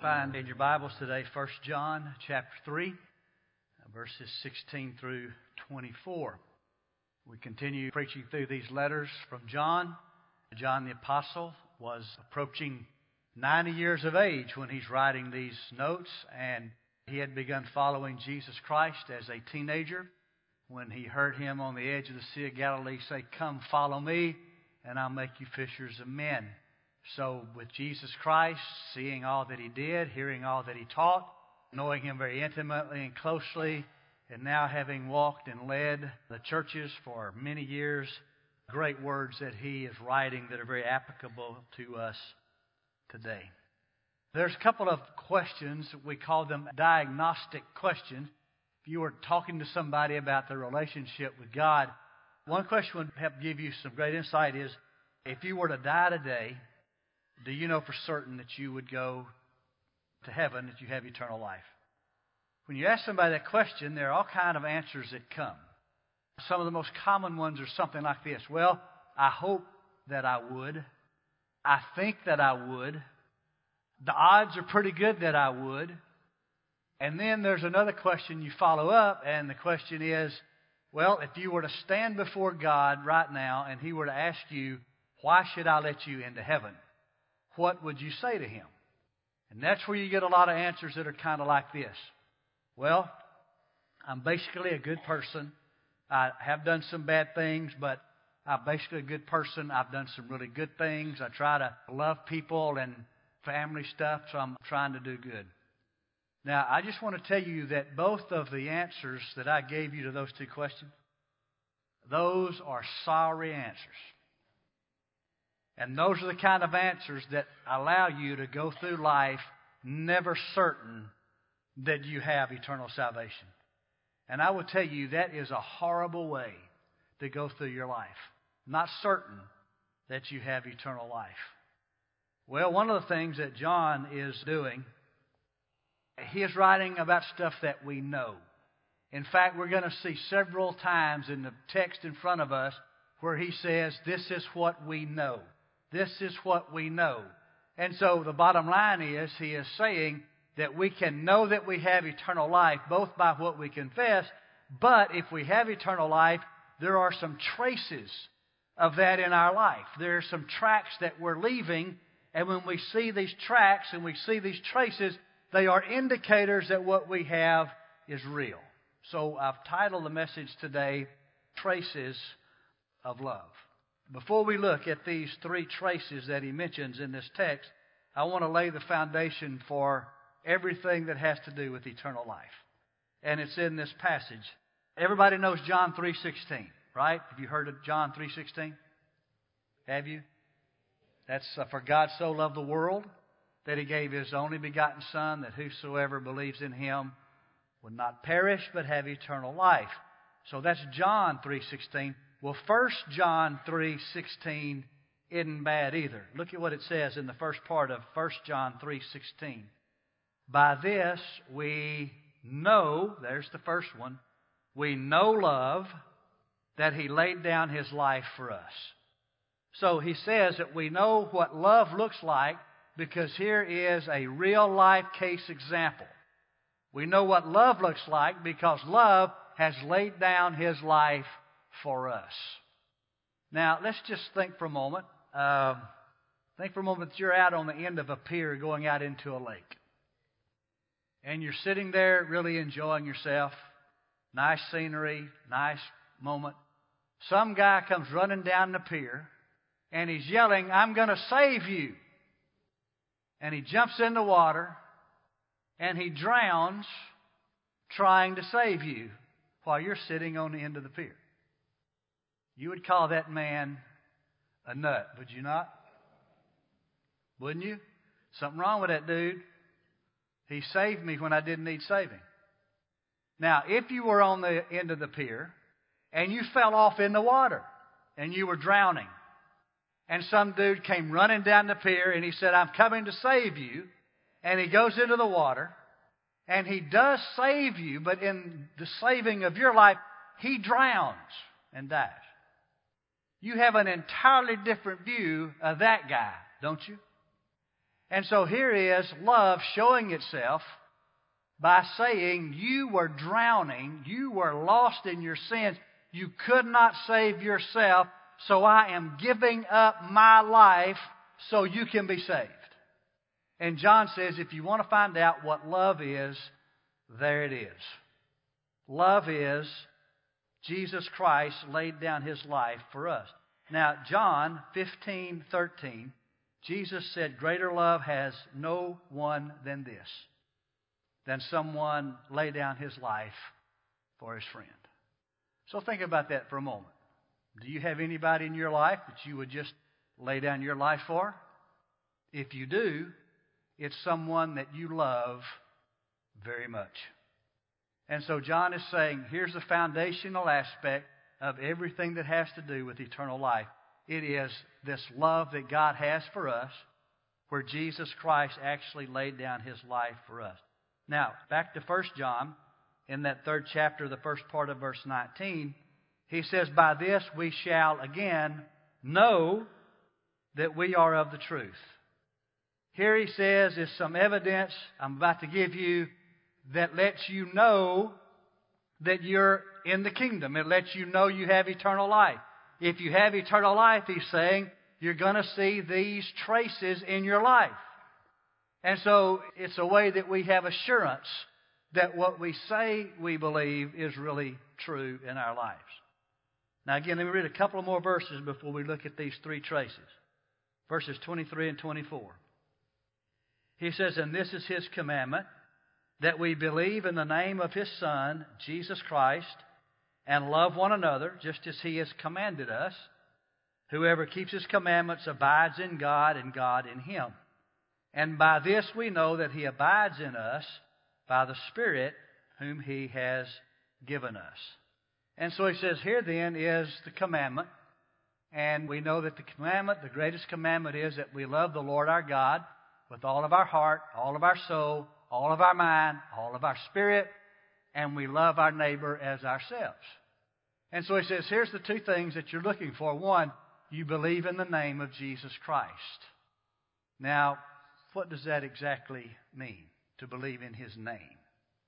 Find in your Bibles today 1 John chapter 3, verses 16 through 24. We continue preaching through these letters from John. John the Apostle was approaching 90 years of age when he's writing these notes, and he had begun following Jesus Christ as a teenager when he heard him on the edge of the Sea of Galilee say, "Come, follow me, and I'll make you fishers of men." So with Jesus Christ, seeing all that he did, hearing all that he taught, knowing him very intimately and closely, and now having walked and led the churches for many years, great words that he is writing that are very applicable to us today. There's a couple of questions, we call them diagnostic questions. If you were talking to somebody about their relationship with God, one question would help give you some great insight is, if you were to die today, do you know for certain that you would go to heaven, that you have eternal life? When you ask somebody that question, there are all kinds of answers that come. Some of the most common ones are something like this. Well, I hope that I would. I think that I would. The odds are pretty good that I would. And then there's another question you follow up, and the question is, well, if you were to stand before God right now and He were to ask you, why should I let you into heaven? What would you say to Him? And that's where you get a lot of answers that are kind of like this. Well, I'm basically a good person. I have done some bad things, but I'm basically a good person. I've done some really good things. I try to love people and family stuff, so I'm trying to do good. Now, I just want to tell you that both of the answers that I gave you to those two questions, those are sorry answers. And those are the kind of answers that allow you to go through life never certain that you have eternal salvation. And I will tell you, that is a horrible way to go through your life. Not certain that you have eternal life. Well, one of the things that John is doing, he is writing about stuff that we know. In fact, we're going to see several times in the text in front of us where he says, this is what we know. This is what we know. And so the bottom line is, he is saying that we can know that we have eternal life both by what we confess, but if we have eternal life, there are some traces of that in our life. There are some tracks that we're leaving, and when we see these tracks and we see these traces, they are indicators that what we have is real. So I've titled the message today, Traces of Love. Before we look at these three traces that he mentions in this text, I want to lay the foundation for everything that has to do with eternal life. And it's in this passage. Everybody knows John 3:16, right? Have you heard of John 3:16? Have you? That's for God so loved the world that He gave His only begotten Son, that whosoever believes in Him would not perish but have eternal life. So that's John 3:16. Well, 1 John 3:16 isn't bad either. Look at what it says in the first part of 1 John 3:16. By this we know, there's the first one, we know love, that He laid down His life for us. So he says that we know what love looks like because here is a real life case example. We know what love looks like because love has laid down His life for us. Now, let's just think for a moment. Think for a moment that you're out on the end of a pier going out into a lake. And you're sitting there really enjoying yourself. Nice scenery, nice moment. Some guy comes running down the pier and he's yelling, "I'm going to save you." And he jumps in the water and he drowns trying to save you while you're sitting on the end of the pier. You would call that man a nut, would you not? Wouldn't you? Something wrong with that dude. He saved me when I didn't need saving. Now, if you were on the end of the pier and you fell off in the water and you were drowning, and some dude came running down the pier and he said, "I'm coming to save you," and he goes into the water and he does save you, but in the saving of your life, he drowns and dies. You have an entirely different view of that guy, don't you? And so here is love showing itself by saying, you were drowning, you were lost in your sins, you could not save yourself, so I am giving up my life so you can be saved. And John says, if you want to find out what love is, there it is. Love is Jesus Christ laid down His life for us. Now, John 15:13, Jesus said, greater love has no one than this, than someone lay down his life for his friend. So think about that for a moment. Do you have anybody in your life that you would just lay down your life for? If you do, it's someone that you love very much. And so John is saying, here's the foundational aspect of everything that has to do with eternal life. It is this love that God has for us, where Jesus Christ actually laid down His life for us. Now, back to 1 John, in that 3rd chapter, the first part of verse 19, he says, by this we shall again know that we are of the truth. Here he says is some evidence I'm about to give you that lets you know that you're in the kingdom. It lets you know you have eternal life. If you have eternal life, he's saying, you're going to see these traces in your life. And so it's a way that we have assurance that what we say we believe is really true in our lives. Now again, let me read a couple of more verses before we look at these three traces. Verses 23 and 24. He says, and this is His commandment, that we believe in the name of His Son, Jesus Christ, and love one another, just as He has commanded us. Whoever keeps His commandments abides in God, and God in him. And by this we know that He abides in us, by the Spirit whom He has given us. And so he says, here then is the commandment. And we know that the commandment, the greatest commandment, is that we love the Lord our God with all of our heart, all of our soul, all of our mind, all of our spirit, and we love our neighbor as ourselves. And so he says, here's the two things that you're looking for. One, you believe in the name of Jesus Christ. Now, what does that exactly mean, to believe in His name?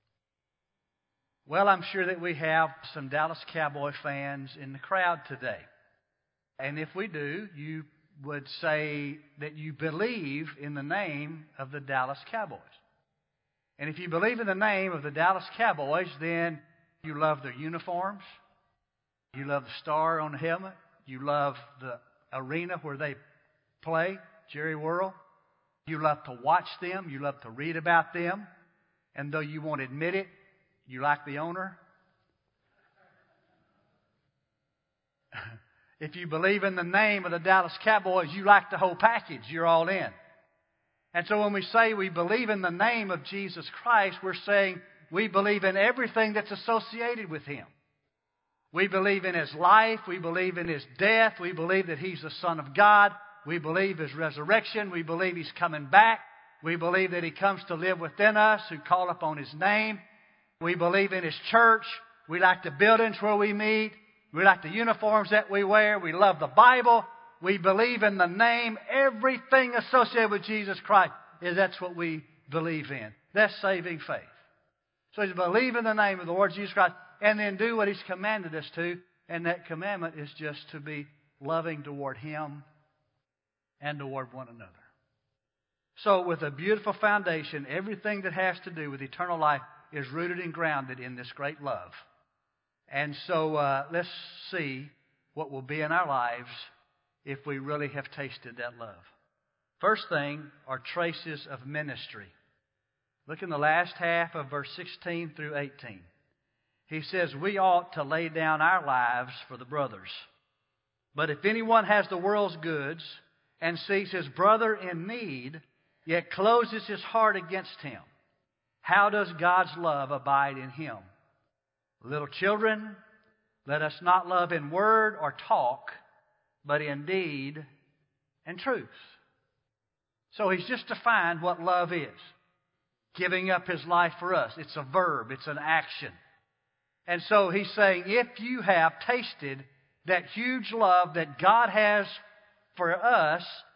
Well, I'm sure that we have some Dallas Cowboy fans in the crowd today. And if we do, you would say that you believe in the name of the Dallas Cowboys. And if you believe in the name of the Dallas Cowboys, then you love their uniforms. You love the star on the helmet. You love the arena where they play, Jerry World. You love to watch them. You love to read about them. And though you won't admit it, you like the owner. If you believe in the name of the Dallas Cowboys, you like the whole package. You're all in. And so when we say we believe in the name of Jesus Christ, we're saying we believe in everything that's associated with Him. We believe in His life. We believe in His death. We believe that He's the Son of God. We believe His resurrection. We believe He's coming back. We believe that He comes to live within us who call upon His name. We believe in His church. We like the buildings where we meet. We like the uniforms that we wear. We love the Bible. We believe in the name. Everything associated with Jesus Christ, that's what we believe in. That's saving faith. So you believe in the name of the Lord Jesus Christ and then do what He's commanded us to. And that commandment is just to be loving toward Him and toward one another. So with a beautiful foundation, everything that has to do with eternal life is rooted and grounded in this great love. And so let's see what will be in our lives if we really have tasted that love. First thing are traces of ministry. Look in the last half of verse 16 through 18. He says, we ought to lay down our lives for the brothers. But if anyone has the world's goods and sees his brother in need, yet closes his heart against him, how does God's love abide in him? Little children, let us not love in word or talk, but in deed and truth. So he's just defined what love is. Giving up His life for us. It's a verb. It's an action. And so he's saying, if you have tasted that huge love that God has for us,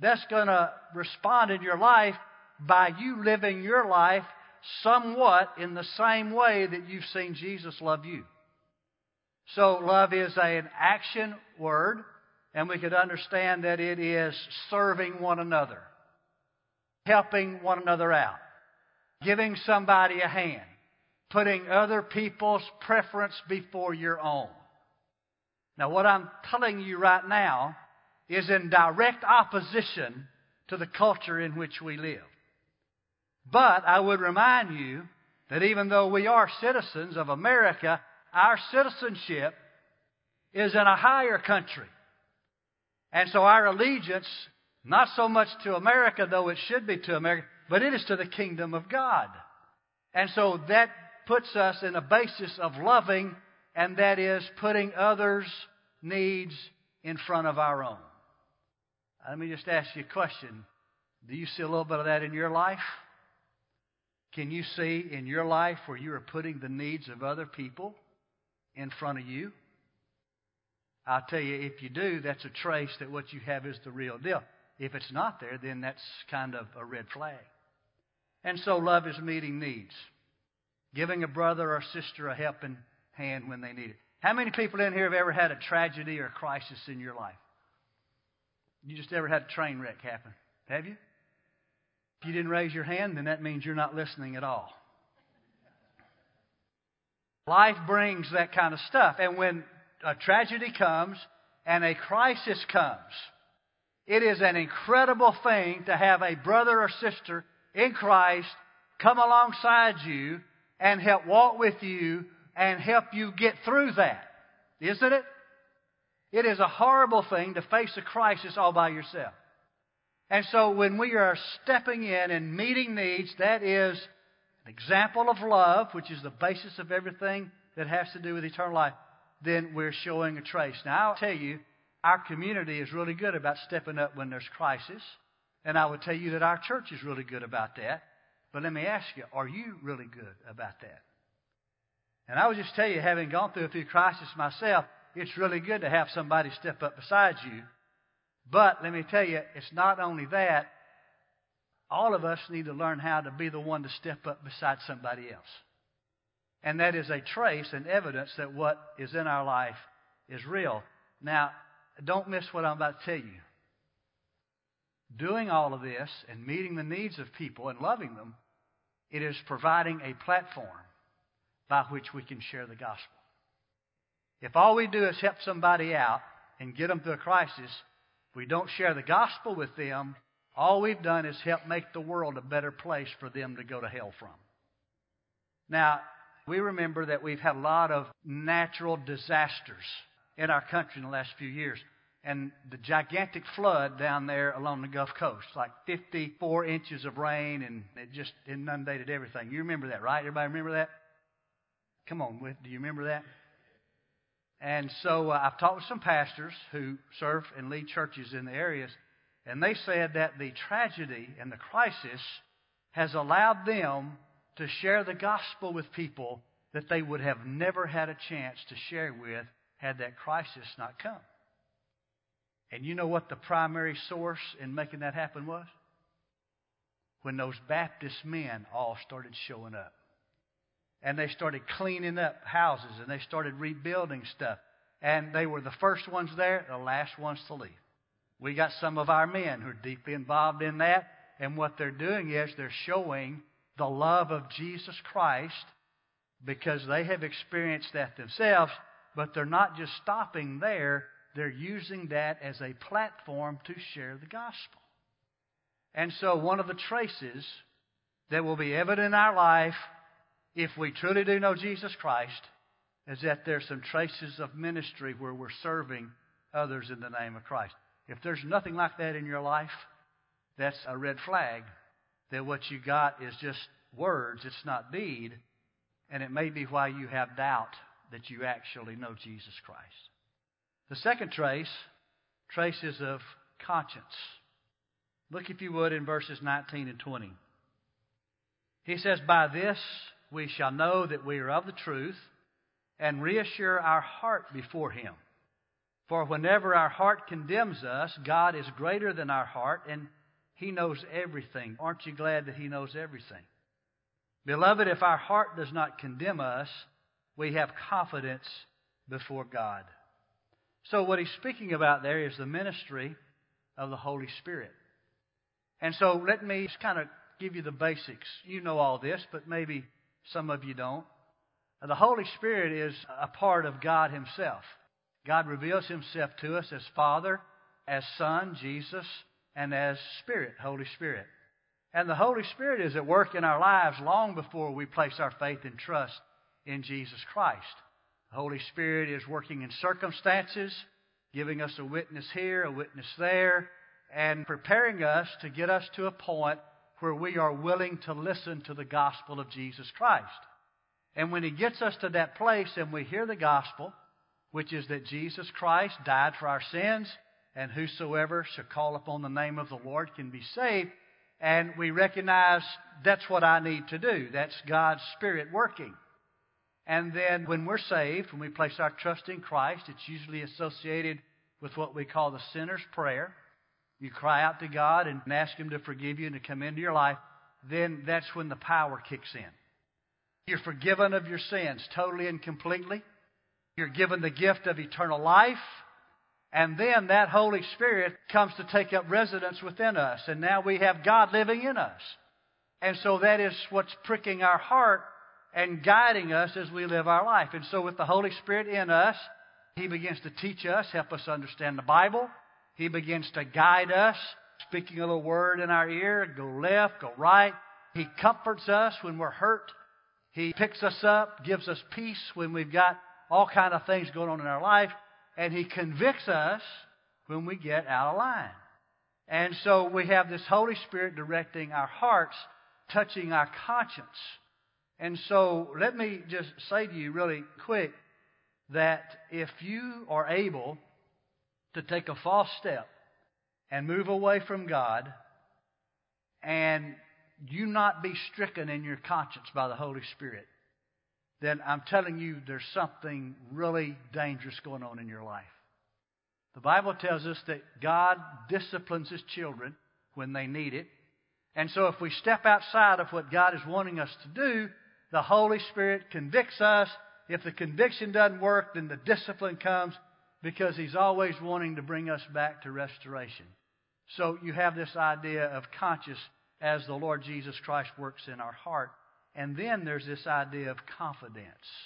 that's going to respond in your life by you living your life somewhat in the same way that you've seen Jesus love you. So love is an action word, and we could understand that it is serving one another, helping one another out, giving somebody a hand, putting other people's preference before your own. Now, what I'm telling you right now is in direct opposition to the culture in which we live. But I would remind you that even though we are citizens of America, our citizenship is in a higher country. And so our allegiance, not so much to America, though it should be to America, but it is to the kingdom of God. And so that puts us in a basis of loving, and that is putting others' needs in front of our own. Let me just ask you a question. Do you see a little bit of that in your life? Can you see in your life where you are putting the needs of other people in front of you? I'll tell you, if you do, that's a trace that what you have is the real deal. If it's not there, then that's kind of a red flag. And so love is meeting needs. Giving a brother or sister a helping hand when they need it. How many people in here have ever had a tragedy or a crisis in your life? You just ever had a train wreck happen? Have you? If you didn't raise your hand, then that means you're not listening at all. Life brings that kind of stuff. And when a tragedy comes and a crisis comes, it is an incredible thing to have a brother or sister in Christ come alongside you and help walk with you and help you get through that. Isn't it? It is a horrible thing to face a crisis all by yourself. And so when we are stepping in and meeting needs, that is an example of love, which is the basis of everything that has to do with eternal life, then we're showing a trace. Now, I'll tell you, our community is really good about stepping up when there's crisis. And I would tell you that our church is really good about that. But let me ask you, are you really good about that? And I would just tell you, having gone through a few crises myself, it's really good to have somebody step up beside you. But let me tell you, it's not only that. All of us need to learn how to be the one to step up beside somebody else. And that is a trace and evidence that what is in our life is real. Now, don't miss what I'm about to tell you. Doing all of this and meeting the needs of people and loving them, it is providing a platform by which we can share the gospel. If all we do is help somebody out and get them through a crisis, we don't share the gospel with them, all we've done is help make the world a better place for them to go to hell from. Now, we remember that we've had a lot of natural disasters in our country in the last few years. And the gigantic flood down there along the Gulf Coast, like 54 inches of rain, and it just inundated everything. You remember that, right? Everybody remember that? Come on, do you remember that? And so I've talked with some pastors who serve and lead churches in the areas, and they said that the tragedy and the crisis has allowed them to share the gospel with people that they would have never had a chance to share with had that crisis not come. And you know what the primary source in making that happen was? When those Baptist men all started showing up. And they started cleaning up houses, and they started rebuilding stuff. And they were the first ones there, the last ones to leave. We got some of our men who are deeply involved in that. And what they're doing is they're showing the love of Jesus Christ because they have experienced that themselves. But they're not just stopping there. They're using that as a platform to share the gospel. And so one of the traces that will be evident in our life, if we truly do know Jesus Christ, is that there's some traces of ministry where we're serving others in the name of Christ. If there's nothing like that in your life, that's a red flag that what you got is just words, it's not deed, and it may be why you have doubt that you actually know Jesus Christ. The second trace, traces of conscience. Look, if you would, in verses 19 and 20. He says, "By this we shall know that we are of the truth and reassure our heart before Him. For whenever our heart condemns us, God is greater than our heart, and He knows everything. Aren't you glad that He knows everything? Beloved, if our heart does not condemn us, we have confidence before God. So what he's speaking about there is the ministry of the Holy Spirit. And so let me just kind of give you the basics. You know all this, but maybe some of you don't. The Holy Spirit is a part of God Himself. God reveals Himself to us as Father, as Son, Jesus, and as Spirit, Holy Spirit. And the Holy Spirit is at work in our lives long before we place our faith and trust in Jesus Christ. The Holy Spirit is working in circumstances, giving us a witness here, a witness there, and preparing us to get us to a point where we are willing to listen to the gospel of Jesus Christ. And when He gets us to that place and we hear the gospel, which is that Jesus Christ died for our sins, and whosoever shall call upon the name of the Lord can be saved, and we recognize that's what I need to do. That's God's Spirit working. And then when we're saved, when we place our trust in Christ, it's usually associated with what we call the sinner's prayer. You cry out to God and ask Him to forgive you and to come into your life. Then that's when the power kicks in. You're forgiven of your sins totally and completely. You're given the gift of eternal life. And then that Holy Spirit comes to take up residence within us. And now we have God living in us. And so that is what's pricking our heart and guiding us as we live our life. And so with the Holy Spirit in us, He begins to teach us, help us understand the Bible. He begins to guide us, speaking a little word in our ear, go left, go right. He comforts us when we're hurt. He picks us up, gives us peace when we've got all kind of things going on in our life. And He convicts us when we get out of line. And so we have this Holy Spirit directing our hearts, touching our conscience. And so let me just say to you really quick that if you are able to take a false step and move away from God and you not be stricken in your conscience by the Holy Spirit, then I'm telling you there's something really dangerous going on in your life. The Bible tells us that God disciplines His children when they need it. And so if we step outside of what God is wanting us to do, the Holy Spirit convicts us. If the conviction doesn't work, then the discipline comes because He's always wanting to bring us back to restoration. So you have this idea of conscience as the Lord Jesus Christ works in our heart. And then there's this idea of confidence.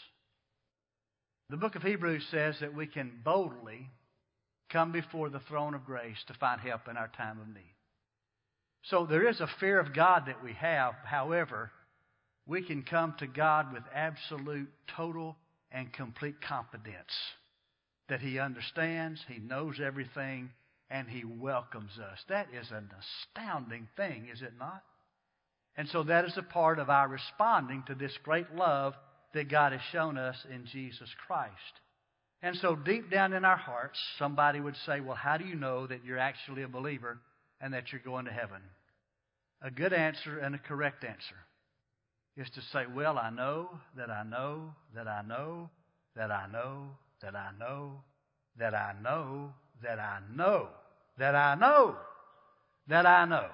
The book of Hebrews says that we can boldly come before the throne of grace to find help in our time of need. So there is a fear of God that we have. However, we can come to God with absolute, total, and complete confidence that He understands, He knows everything, and He welcomes us. That is an astounding thing, is it not? And so that is a part of our responding to this great love that God has shown us in Jesus Christ. And so deep down in our hearts, somebody would say, well, how do you know that you're actually a believer and that you're going to heaven? A good answer and a correct answer is to say, well, I know that I know that I know that I know that I know that I know that I know that I know that I know.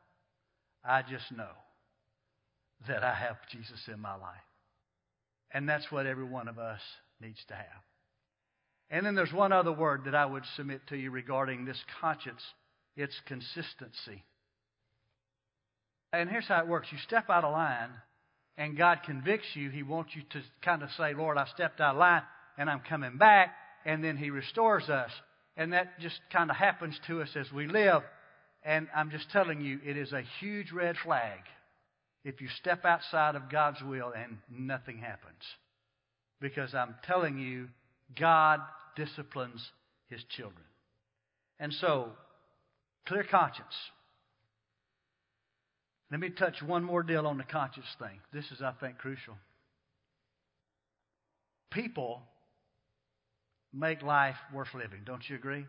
I just know that I have Jesus in my life. And that's what every one of us needs to have. And then there's one other word that I would submit to you regarding this conscience. It's consistency. And here's how it works. You step out of line and God convicts you. He wants you to kind of say, Lord, I stepped out of line and I'm coming back. And then He restores us. And that just kind of happens to us as we live. And I'm just telling you, it is a huge red flag if you step outside of God's will and nothing happens. Because I'm telling you, God disciplines His children. And so, clear conscience. Let me touch one more deal on the conscience thing. This is, I think, crucial. People make life worth living. Don't you agree?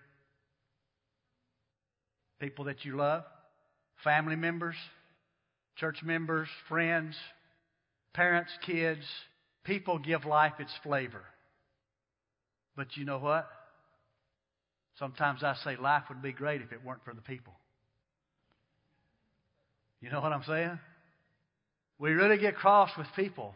People that you love, family members, church members, friends, parents, kids, people give life its flavor. But you know what? Sometimes I say life would be great if it weren't for the people. You know what I'm saying? We really get cross with people.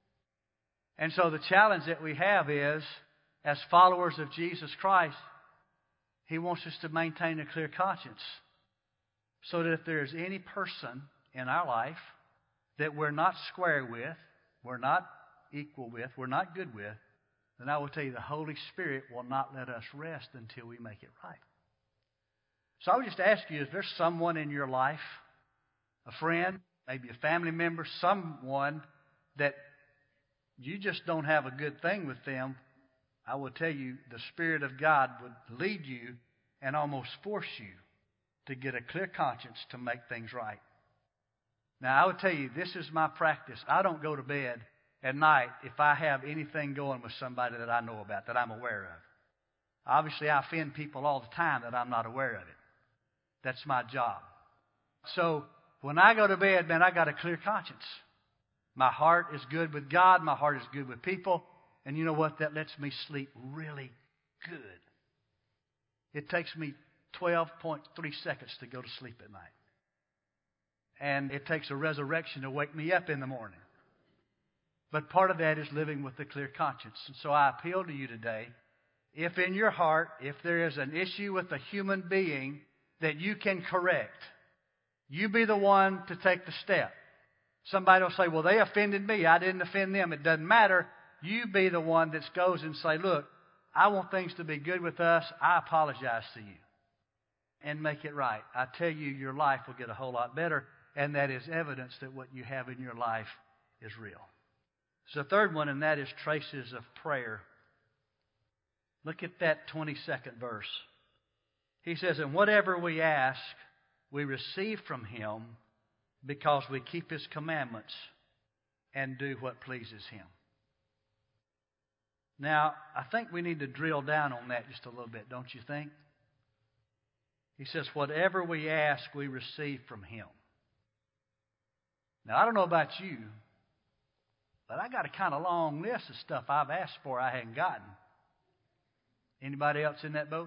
And so the challenge that we have is, as followers of Jesus Christ, He wants us to maintain a clear conscience. So that if there's any person in our life that we're not square with, we're not equal with, we're not good with, then I will tell you the Holy Spirit will not let us rest until we make it right. So I would just ask you, is there someone in your life, a friend, maybe a family member, someone that you just don't have a good thing with them? I will tell you, the Spirit of God would lead you and almost force you to get a clear conscience to make things right. Now, I would tell you, this is my practice. I don't go to bed at night if I have anything going with somebody that I know about, that I'm aware of. Obviously, I offend people all the time that I'm not aware of it. That's my job. So, when I go to bed, man, I got a clear conscience. My heart is good with God. My heart is good with people. And you know what? That lets me sleep really good. It takes me 12.3 seconds to go to sleep at night. And it takes a resurrection to wake me up in the morning. But part of that is living with a clear conscience. And so I appeal to you today, if in your heart, if there is an issue with a human being that you can correct, you be the one to take the step. Somebody will say, well, they offended me. I didn't offend them. It doesn't matter. You be the one that goes and say, look, I want things to be good with us. I apologize to you. And make it right. I tell you, your life will get a whole lot better. And that is evidence that what you have in your life is real. So the third one, and that is traces of prayer. Look at that 22nd verse. He says, and whatever we ask, we receive from Him because we keep His commandments and do what pleases Him. Now, I think we need to drill down on that just a little bit, don't you think? He says, whatever we ask, we receive from Him. Now, I don't know about you, but I got a kind of long list of stuff I've asked for I hadn't gotten. Anybody else in that boat?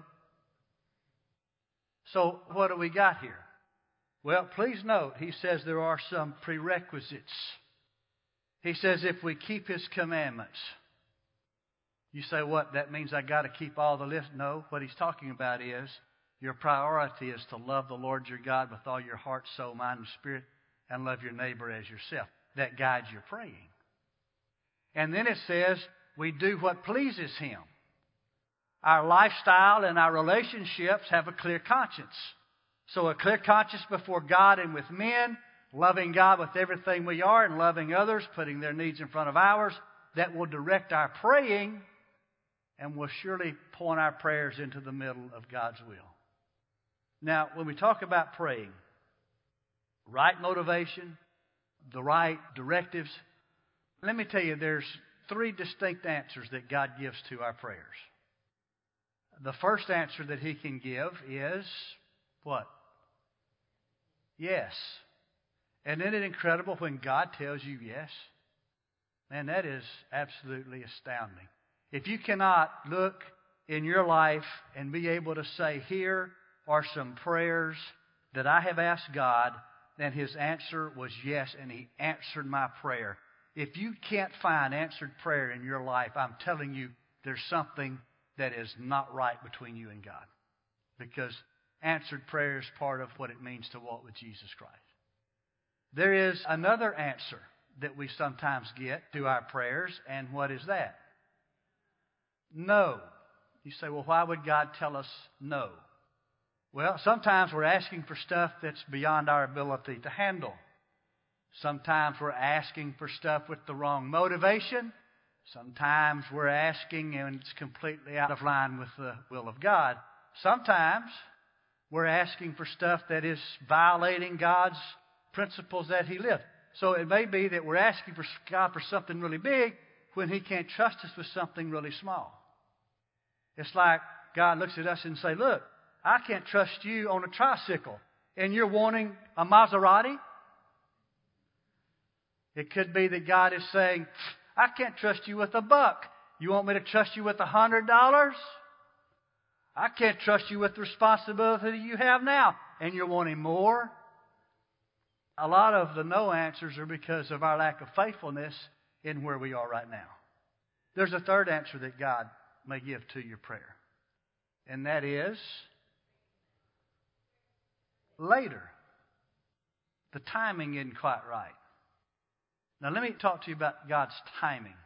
So, what do we got here? Well, please note, he says there are some prerequisites. He says if we keep His commandments. You say, what? That means I got to keep all the list? No, what he's talking about is your priority is to love the Lord your God with all your heart, soul, mind, and spirit, and love your neighbor as yourself. That guides your praying. And then it says we do what pleases Him. Our lifestyle and our relationships have a clear conscience. So a clear conscience before God and with men, loving God with everything we are and loving others, putting their needs in front of ours, that will direct our praying and will surely point our prayers into the middle of God's will. Now, when we talk about praying, right motivation, the right directives, let me tell you, there's three distinct answers that God gives to our prayers. The first answer that He can give is what? Yes. And isn't it incredible when God tells you yes? Man, that is absolutely astounding. If you cannot look in your life and be able to say, here are some prayers that I have asked God, then His answer was yes, and He answered my prayer. If you can't find answered prayer in your life, I'm telling you, there's something that is not right between you and God. Because answered prayer is part of what it means to walk with Jesus Christ. There is another answer that we sometimes get to our prayers, and what is that? No. You say, well, why would God tell us no? Well, sometimes we're asking for stuff that's beyond our ability to handle. Sometimes we're asking for stuff with the wrong motivation. Sometimes we're asking and it's completely out of line with the will of God. Sometimes we're asking for stuff that is violating God's principles that He lived. So it may be that we're asking for God for something really big when He can't trust us with something really small. It's like God looks at us and say, look, I can't trust you on a tricycle, and you're wanting a Maserati? It could be that God is saying, I can't trust you with $1. You want me to trust you with $100? I can't trust you with the responsibility you have now. And you're wanting more. A lot of the no answers are because of our lack of faithfulness in where we are right now. There's a third answer that God may give to your prayer. And that is later. The timing isn't quite right. Now let me talk to you about God's timing.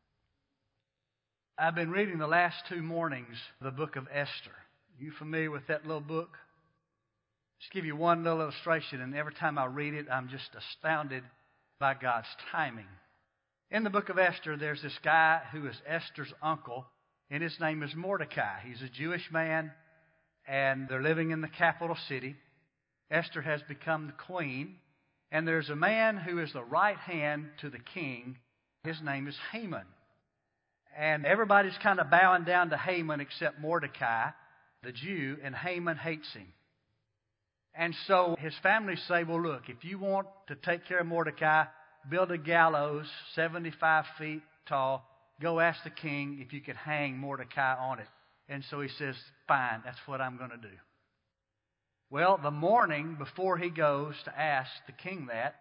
I've been reading the last 2 mornings the book of Esther. You familiar with that little book? Just give you one little illustration, and every time I read it, I'm just astounded by God's timing. In the book of Esther, there's this guy who is Esther's uncle, and his name is Mordecai. He's a Jewish man, and they're living in the capital city. Esther has become the queen, and there's a man who is the right hand to the king. His name is Haman. And everybody's kind of bowing down to Haman except Mordecai, the Jew, and Haman hates him. And so his family say, well, look, if you want to take care of Mordecai, build a gallows 75 feet tall. Go ask the king if you could hang Mordecai on it. And so he says, fine, that's what I'm going to do. Well, the morning before he goes to ask the king that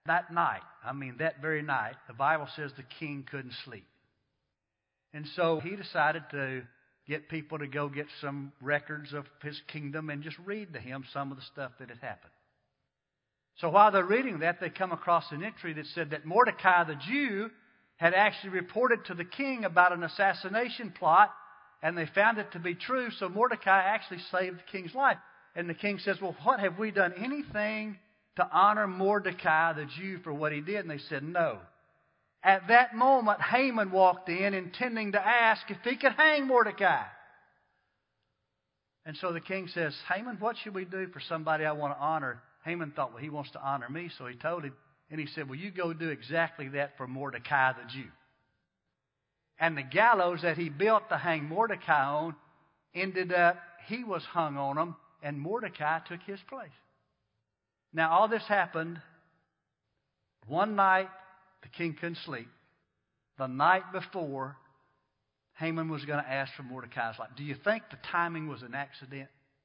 very night, the Bible says the king couldn't sleep. And so he decided to get people to go get some records of his kingdom and just read to him some of the stuff that had happened. So while they're reading that, they come across an entry that said that Mordecai the Jew had actually reported to the king about an assassination plot, and they found it to be true, so Mordecai actually saved the king's life. And the king says, well, what, have we done anything to honor Mordecai the Jew for what he did? And they said, no. At that moment, Haman walked in intending to ask if he could hang Mordecai. And so the king says, Haman, what should we do for somebody I want to honor? Haman thought, well, he wants to honor me, so he told him. And he said, well, you go do exactly that for Mordecai the Jew. And the gallows that he built to hang Mordecai on ended up, he was hung on them, and Mordecai took his place. Now, all this happened one night. The king couldn't sleep. The night before, Haman was going to ask for Mordecai's life. Do you think the timing was an accident?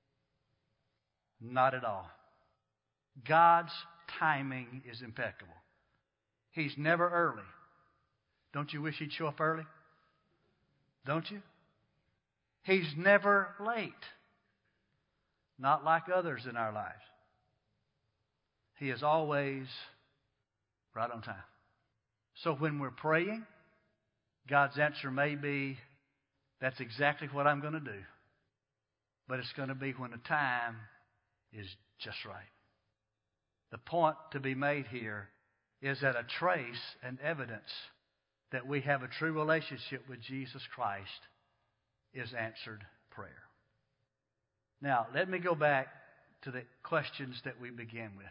Not at all. God's timing is impeccable. He's never early. Don't you wish he'd show up early? Don't you? He's never late. Not like others in our lives. He is always right on time. So when we're praying, God's answer may be, that's exactly what I'm going to do. But it's going to be when the time is just right. The point to be made here is that a trace and evidence that we have a true relationship with Jesus Christ is answered prayer. Now, let me go back to the questions that we began with.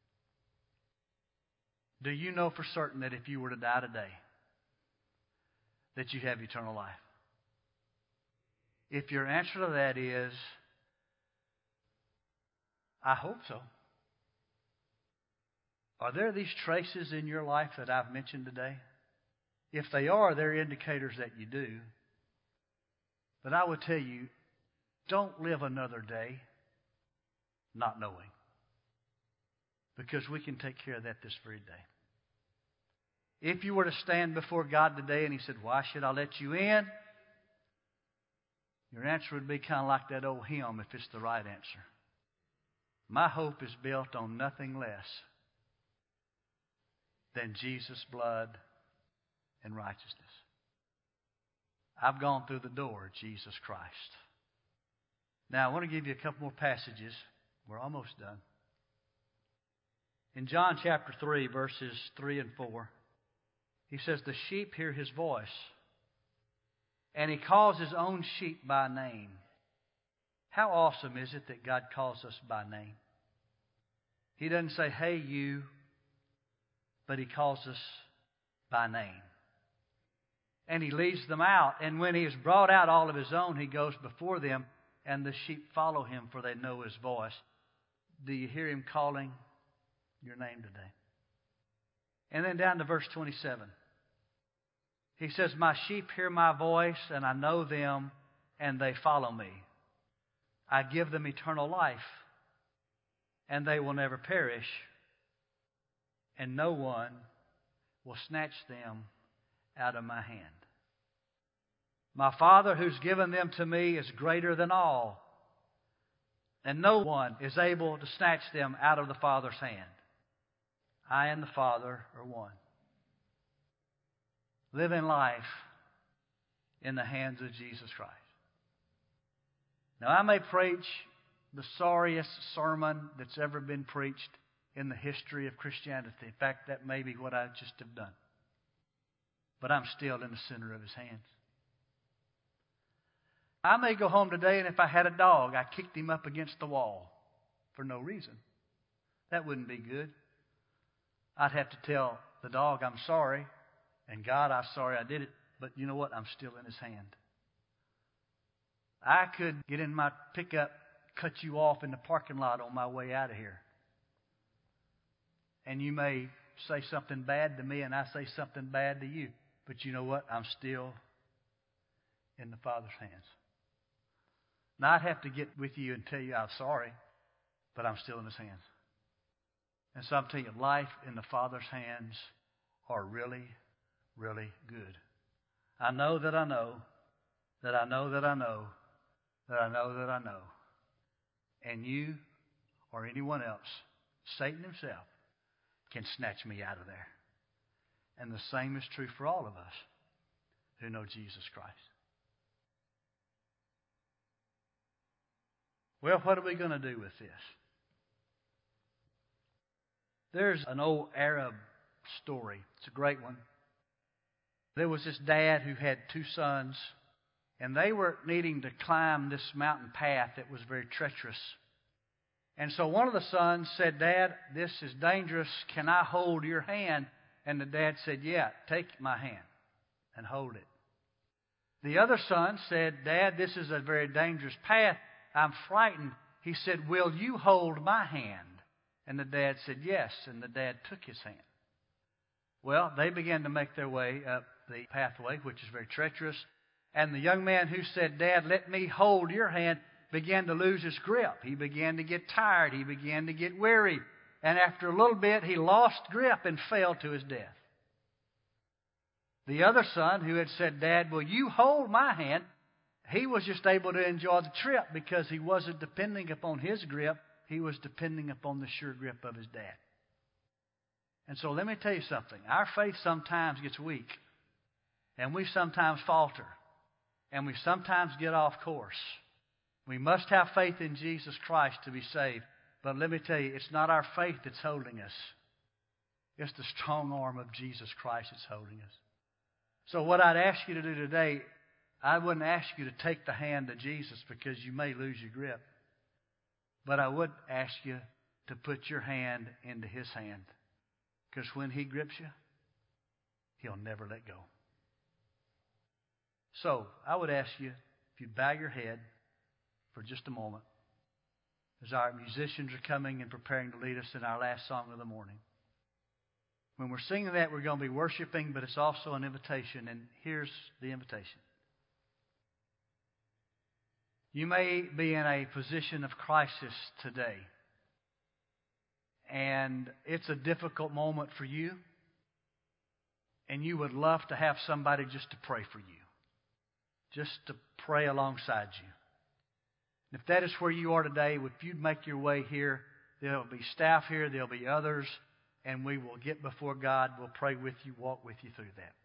Do you know for certain that if you were to die today, that you have eternal life? If your answer to that is, I hope so. Are there these traces in your life that I've mentioned today? If they are, they're indicators that you do. But I would tell you, don't live another day not knowing. Because we can take care of that this very day. If you were to stand before God today and He said, why should I let you in? Your answer would be kind of like that old hymn, if it's the right answer. My hope is built on nothing less than Jesus' blood and righteousness. I've gone through the door, Jesus Christ. Now, I want to give you a couple more passages. We're almost done. In John chapter 3, verses 3 and 4, He says, the sheep hear His voice, and He calls His own sheep by name. How awesome is it that God calls us by name? He doesn't say, hey, you, but He calls us by name. And He leads them out, and when He has brought out all of His own, He goes before them, and the sheep follow Him, for they know His voice. Do you hear Him calling your name today? And then down to verse 27. He says, my sheep hear my voice, and I know them, and they follow me. I give them eternal life, and they will never perish, and no one will snatch them out of my hand. My Father who's given them to me is greater than all, and no one is able to snatch them out of the Father's hand. I and the Father are one. Living life in the hands of Jesus Christ. Now, I may preach the sorriest sermon that's ever been preached in the history of Christianity. In fact, that may be what I just have done. But I'm still in the center of His hands. I may go home today, and if I had a dog, I kicked him up against the wall for no reason. That wouldn't be good. I'd have to tell the dog, I'm sorry, and God, I'm sorry I did it, but you know what? I'm still in His hand. I could get in my pickup, cut you off in the parking lot on my way out of here. And you may say something bad to me, and I say something bad to you. But you know what? I'm still in the Father's hands. Now, I'd have to get with you and tell you I'm sorry, but I'm still in His hands. And so I'm telling you, life in the Father's hands are really, really good. I know that I know, that I know that I know, that I know that I know. And you or anyone else, Satan himself, can snatch me out of there. And the same is true for all of us who know Jesus Christ. Well, what are we going to do with this? There's an old Arab story. It's a great one. There was this dad who had two sons, and they were needing to climb this mountain path that was very treacherous. And so one of the sons said, Dad, this is dangerous. Can I hold your hand? And the dad said, yeah, take my hand and hold it. The other son said, Dad, this is a very dangerous path. I'm frightened. He said, will you hold my hand? And the dad said, yes. And the dad took his hand. Well, they began to make their way up the pathway, which is very treacherous. And the young man who said, Dad, let me hold your hand, began to lose his grip. He began to get tired. He began to get weary. And after a little bit, he lost grip and fell to his death. The other son who had said, Dad, will you hold my hand? He was just able to enjoy the trip because he wasn't depending upon his grip. He was depending upon the sure grip of his dad. And so let me tell you something. Our faith sometimes gets weak. And we sometimes falter. And we sometimes get off course. We must have faith in Jesus Christ to be saved. But let me tell you, it's not our faith that's holding us. It's the strong arm of Jesus Christ that's holding us. So what I'd ask you to do today, I wouldn't ask you to take the hand of Jesus because you may lose your grip. But I would ask you to put your hand into His hand. Because when He grips you, He'll never let go. So I would ask you, if you'd bow your head for just a moment, as our musicians are coming and preparing to lead us in our last song of the morning. When we're singing that, we're going to be worshiping, but it's also an invitation, and here's the invitation. You may be in a position of crisis today, and it's a difficult moment for you, and you would love to have somebody just to pray for you, just to pray alongside you. If that is where you are today, if you'd make your way here, there'll be staff here, there'll be others, and we will get before God. We'll pray with you, walk with you through that.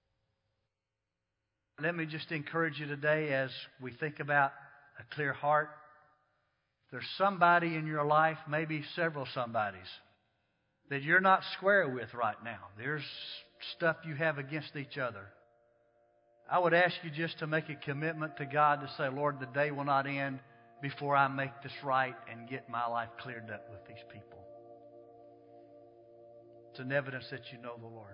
Let me just encourage you today as we think about a clear heart. If there's somebody in your life, maybe several somebodies, that you're not square with right now. There's stuff you have against each other. I would ask you just to make a commitment to God to say, Lord, the day will not end before I make this right and get my life cleared up with these people. It's an evidence that you know the Lord.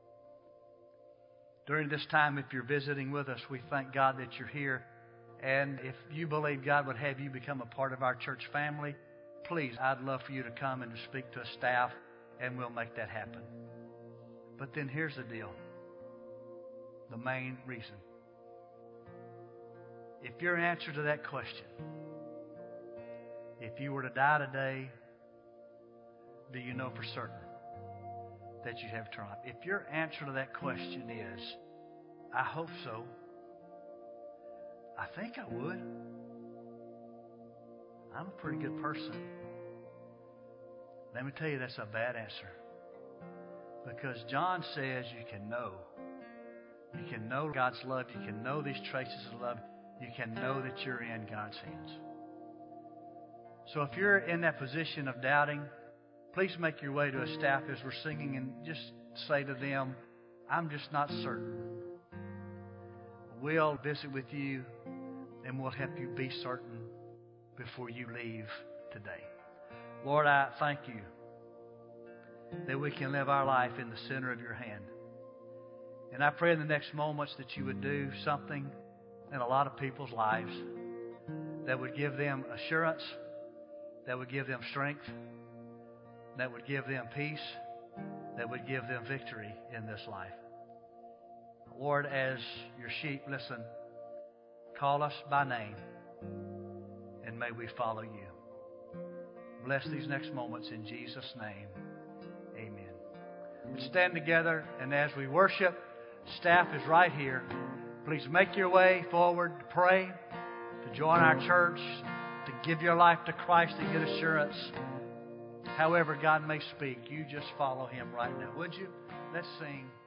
During this time, if you're visiting with us, we thank God that you're here. And if you believe God would have you become a part of our church family, please, I'd love for you to come and to speak to a staff, and we'll make that happen. But then here's the deal. The main reason. If your answer to that question If you were to die today, do you know for certain that you have eternal life? If your answer to that question is, I hope so, I think I would. I'm a pretty good person. Let me tell you, that's a bad answer. Because John says you can know. You can know God's love. You can know these traces of love. You can know that you're in God's hands. So if you're in that position of doubting, please make your way to a staff as we're singing and just say to them, I'm just not certain. We'll visit with you and we'll help you be certain before you leave today. Lord, I thank you that we can live our life in the center of your hand. And I pray in the next moments that you would do something in a lot of people's lives that would give them assurance, that would give them strength, that would give them peace, that would give them victory in this life. Lord, as your sheep, listen, call us by name, and may we follow you. Bless these next moments in Jesus' name. Amen. Let's stand together, and as we worship, staff is right here. Please make your way forward to pray, to join our church, to give your life to Christ and get assurance. However God may speak, you just follow Him right now. Would you? Let's sing.